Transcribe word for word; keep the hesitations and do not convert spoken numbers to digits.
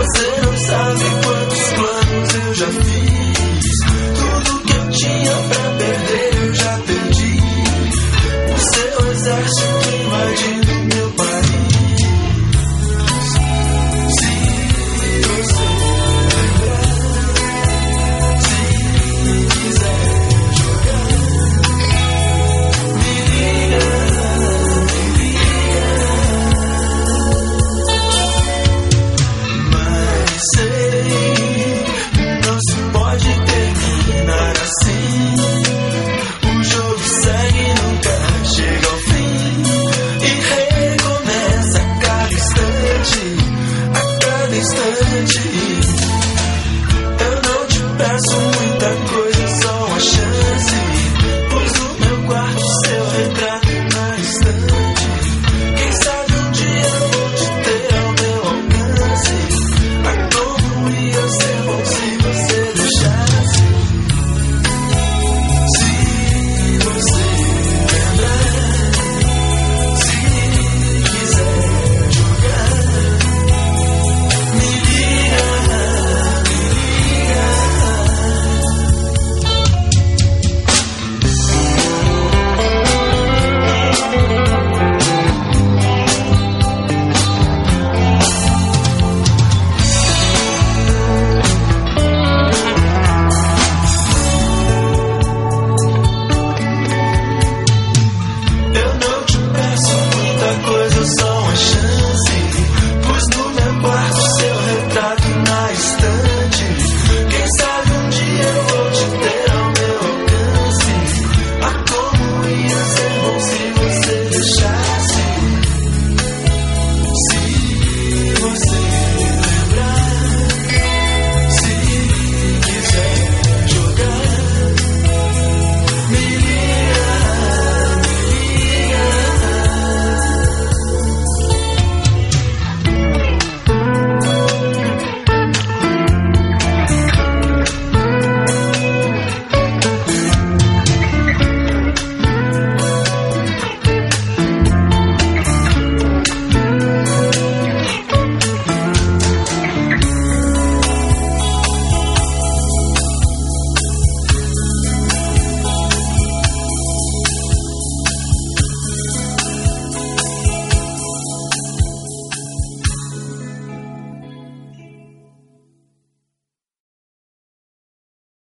Você não sabe quantos planos eu já fiz. Tudo que eu tinha pra perder eu já perdi. O seu exército invadindo meu país. Se você lembrar, se quiser jogar, me liga, me liga. Mas sei, não se pode terminar assim. O jogo segue, nunca chega ao fim. E recomeça a cada instante, a cada instante.